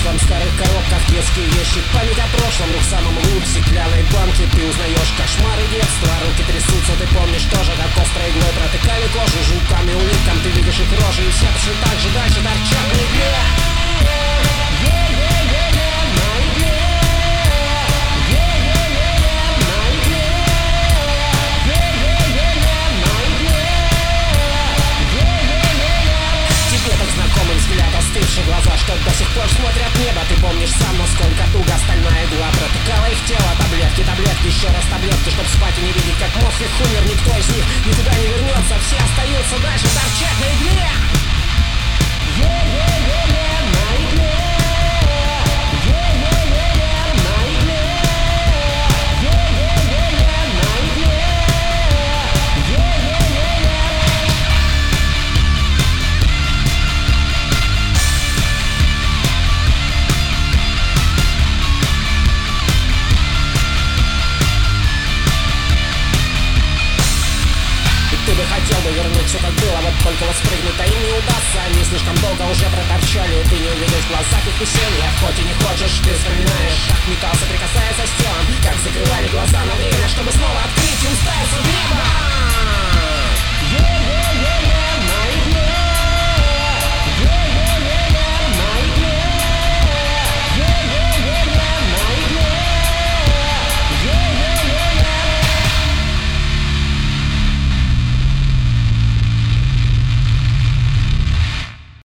прошлом, в старых коробках детские вещи. Память о прошлом, рук в самом лук, стеклянной банки. Ты узнаешь кошмары детства, руки трясутся. Ты помнишь тоже, как острой иглой протыкали кожу. Жуками, улиткам, ты видишь их рожи. И все точно так же дальше торчат на игле. Остывшие глаза, что до сих пор смотрят в небо. Ты помнишь сам, насколько туго стальная игла протыкала их тело. Таблетки, таблетки, еще раз таблетки, чтоб спать и не видеть, как мозг их умер. Никто из них никуда не вернется. Все остаются дальше торчать на игле. На игле. Хотел бы вернуть все как было, вот только вот спрыгнуть-то им не удастся. Они слишком долго уже проторчали, ты не увидишь в глазах их веселья. Хоть и не хочешь, ты вспоминаешь, как металл соприкасается с телом, как закрывали глаза на время, чтобы снова открыть и уставиться в небо.